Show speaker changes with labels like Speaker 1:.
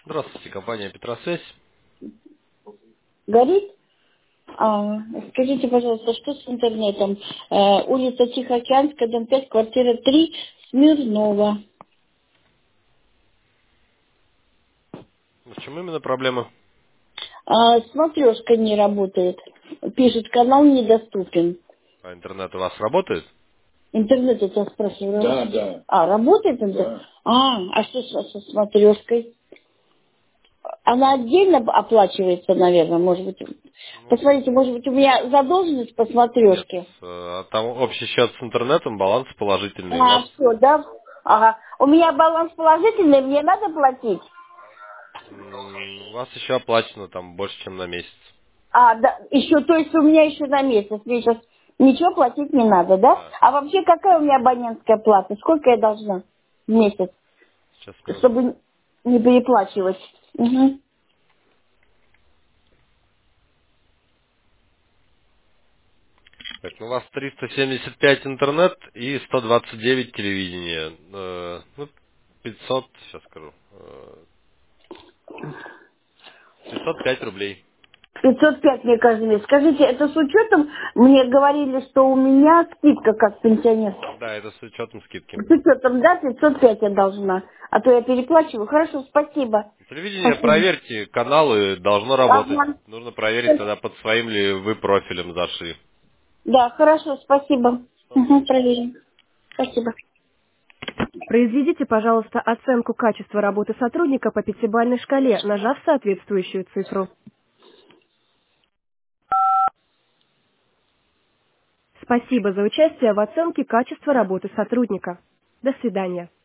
Speaker 1: Здравствуйте, компания Петросвязь.
Speaker 2: Горит? А, скажите, пожалуйста, что с интернетом? Улица Тихоокеанская, дом 5, квартира 3, Смирнова.
Speaker 1: В чем именно проблема?
Speaker 2: Смотрешка не работает. Пишет, канал недоступен.
Speaker 1: А интернет у вас работает?
Speaker 2: Интернет, я тебя спрашиваю. Да, да. Работает интернет? Да. А что со смотрешкой? Она отдельно оплачивается, наверное, может быть.
Speaker 1: Ну,
Speaker 2: Посмотрите, может быть, у меня задолженность по
Speaker 1: нет.
Speaker 2: смотрешке?
Speaker 1: Там общий счет с интернетом, баланс положительный. У вас
Speaker 2: Все, да? Ага. У меня баланс положительный, мне надо платить?
Speaker 1: у вас еще оплачено там больше, чем на месяц.
Speaker 2: Да, еще, то есть у меня еще на месяц. Мне сейчас ничего платить не надо, да?
Speaker 1: Да.
Speaker 2: А вообще какая у меня абонентская плата? Сколько я должна в месяц,
Speaker 1: Сейчас мы...
Speaker 2: чтобы не переплачивать? Угу.
Speaker 1: Так, ну, у вас 375 интернет и 129 телевидение. 500, сейчас скажу. 505 рублей.
Speaker 2: 505 мне каждый месяц. Скажите, это с учетом, мне говорили, что у меня скидка как пенсионер.
Speaker 1: Да, это с учетом скидки.
Speaker 2: С учетом, да, 505 я должна. А то я переплачиваю. Хорошо, спасибо.
Speaker 1: Телевидение
Speaker 2: Спасибо.
Speaker 1: проверьте, каналы должно работать.
Speaker 2: Ага.
Speaker 1: Нужно проверить тогда под своим ли вы профилем зашли.
Speaker 2: Да, хорошо, спасибо. Угу,
Speaker 1: Пожалуйста.
Speaker 2: проверим. Спасибо.
Speaker 3: Произведите, пожалуйста, оценку качества работы сотрудника по пятибалльной шкале, нажав соответствующую цифру. Спасибо за участие в оценке качества работы сотрудника. До свидания.